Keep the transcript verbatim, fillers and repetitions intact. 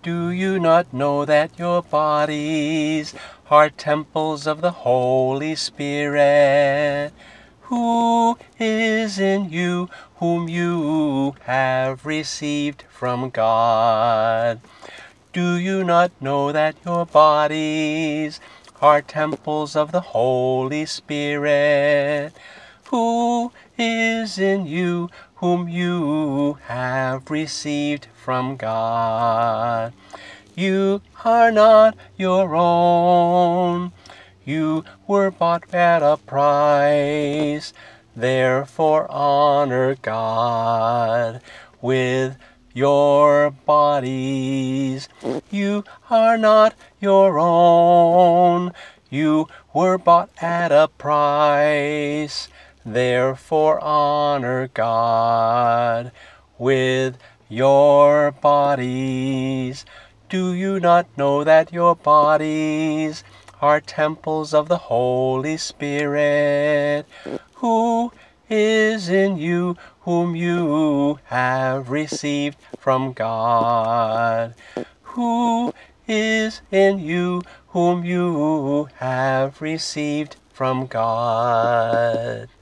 Do you not know that your bodies are temples of the Holy Spirit, who is in you, whom you have received from God? Do you not know that your bodies are temples of the Holy Spirit, who is in you, whom you have received from God? You are not your own. You were bought at a price. Therefore honor God with your bodies. You are not your own. You were bought at a price. Therefore honor God with your bodies. Do you not know that your bodies are temples of the Holy Spirit, who is in you, whom you have received from God? Who is in you, whom you have received from God?